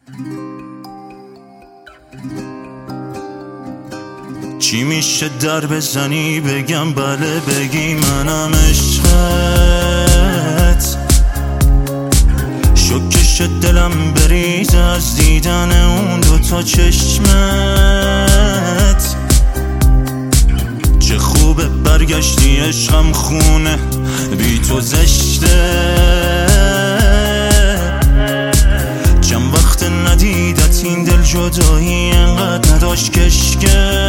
چی میشه در بزنی بگم بله، بگی منم عشقت، شکش دلم بریز از دیدن اون دوتا چشمت. چه خوبه برگشتی عشقم، خونه بی تو زشته، چند وقت ندیدت این دل جدایی انقدر نداشت کشکه.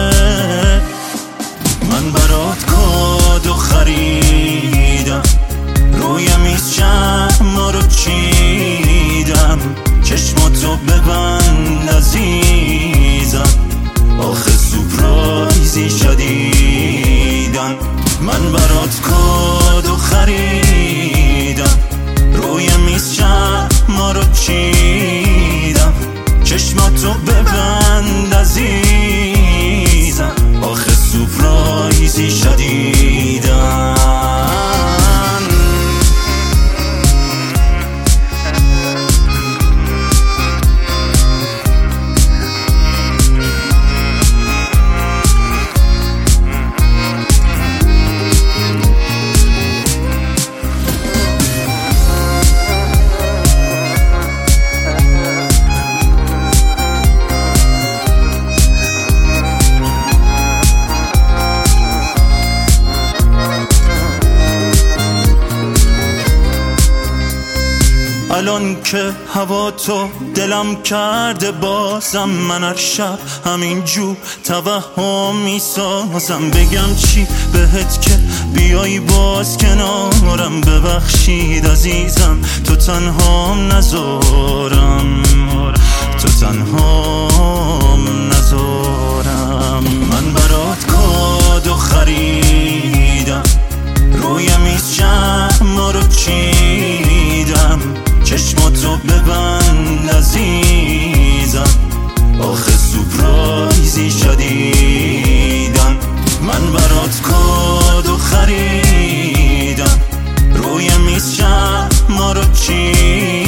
من برات کادو خریدم، روی میز شمع رو چیدم، چشماتو ببند عزیزم، آخه سورپرایزی شدیدن. من برات کادو خریدم، روی میز شمع رو چیدم، چشماتو ببند عزیزم، آخه سورپرایزی شدیدن. الان که هوا تو دلم کرده بازم، من هر شب همینجور توهم میسازم. بگم چی بهت که بیایی باز کنارم، ببخشید عزیزم تو تنهام نذارم، تو تنهام نذارم. من برات کادو خریدم، روی میز شمع رو چیدم، چشماتو ببند عزیزم، آخه سورپرایزی شدیدن. من برات کادو خریدم، روی میز شمع رو چیدم،